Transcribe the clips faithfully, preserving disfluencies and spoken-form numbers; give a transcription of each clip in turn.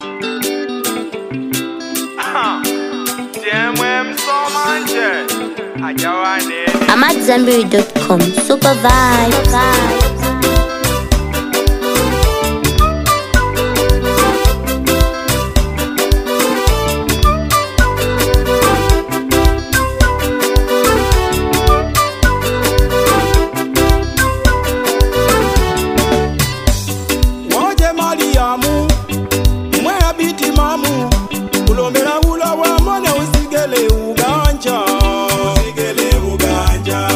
I'm at Zambiri dot com. Super vibes. Woje Mariamu, mwe abiti mamu, ulombera ula wa mwane usigele uganja. Usigele uganja.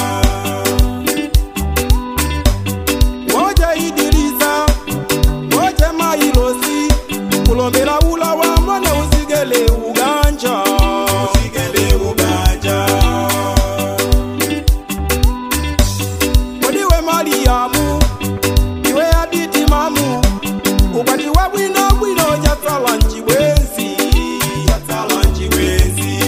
Woje Idrisa, woje Mairosi, ulombera ula wa mwane usigele uganja. Usigele uganja. Wadiwe Mariamu, iwe abiti mamu, ukati wa bwino bwino jatala njiwenzi, jatala njiwenzi.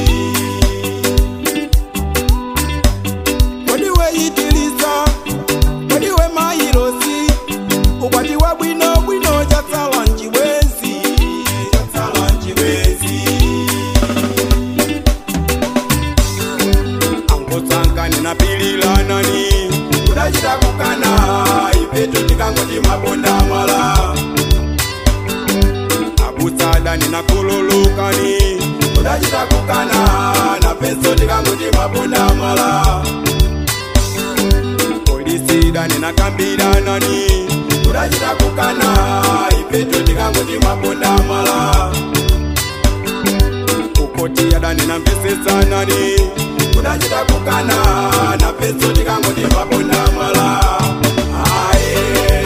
Wadiwe Idrisa, wadiwe Mairosi, ukati wa bwino bwino jatala njiwenzi, jatala njiwenzi. Angotsanka nina pilila nani, kudajita kukana, ipetu tikangoti mabonda mala. Abutsada nina kululukani, kudajita kukana, na peso tikangoti mabonda mala. Polisida nina kambira nani, kudajita kukana, ipetu tikangoti mabonda mala. Ukoti yada nina mbisisa nani, kudajita kukana, na peso tikangoti mabonda mala. Aye.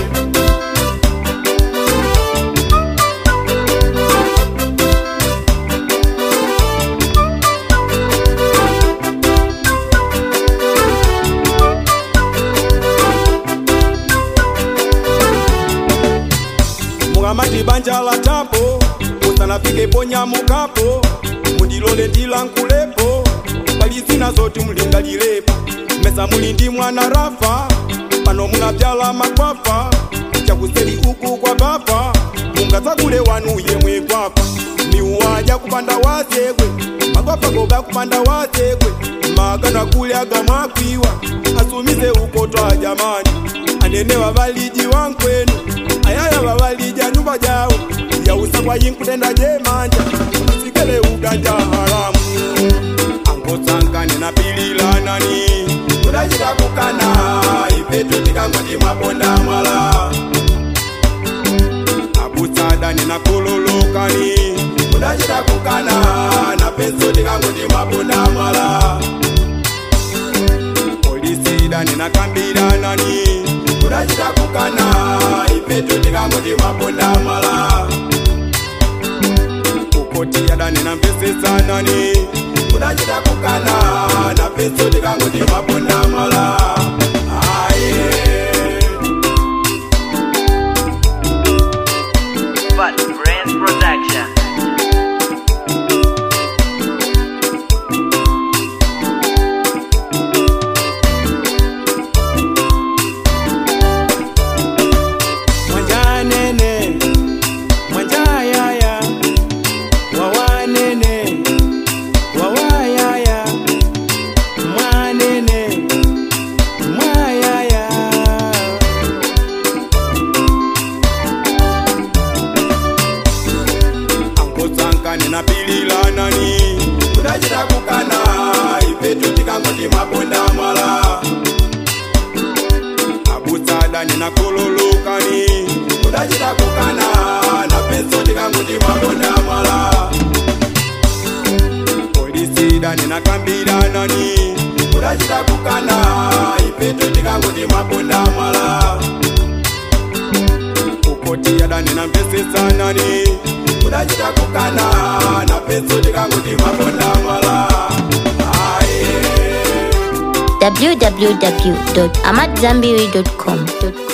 Muhamadi banja la tapo, usanafike ponya mukapo, mundilole ndilankulepo, walizina zote mlingalilepo, mesa mulindi mwana rafa, pano munabyala makwafa, chakuseli uku kwa bapa, mungasakule wanuye mwekwafa, miuwaja kupanda wazekwe, makwafa goga kupanda wazekwe, magana kulyaga mwakwiwa, asumize uko twa jamani, anene wabaliji wankwenu, ayaya wabalija nyumba jao, ya usakwa yinkutenda je manja, usikele uganja haramu. Angotsanka nina pilila nani, kudajita kukana, ipetu tikangoti mabonda mala. Abutsada nina kululukani, kudajita kukana, na peso tikangoti mabonda mala. Polisida nina kambira nani, kudajita kukana, ipetu tikangoti mabonda mala. Ukoti yada nina mbisisa nani, kudajita kukana, na peso tikangoti mabonda mala. Aye. But Brains Production. Mwanja nene, mwanja yaya, wawa nene, wawa yaya, mwa nene, mwa yaya. Angotsanka nina pilila nani, kudajita kukana, ipetu tikangoti mabonda mala. Abutsada nina kululukani, kudajita kukana, na peso tikangoti mabonda mala. Polisida nina kambira nani, kudajita kukana, ipetu tikangoti mabonda mala. Ukoti yada nina mbisisa nani, kudajita kukana, na peso tikangoti mabonda mala. Aye. w w w dot amadzambiri dot com.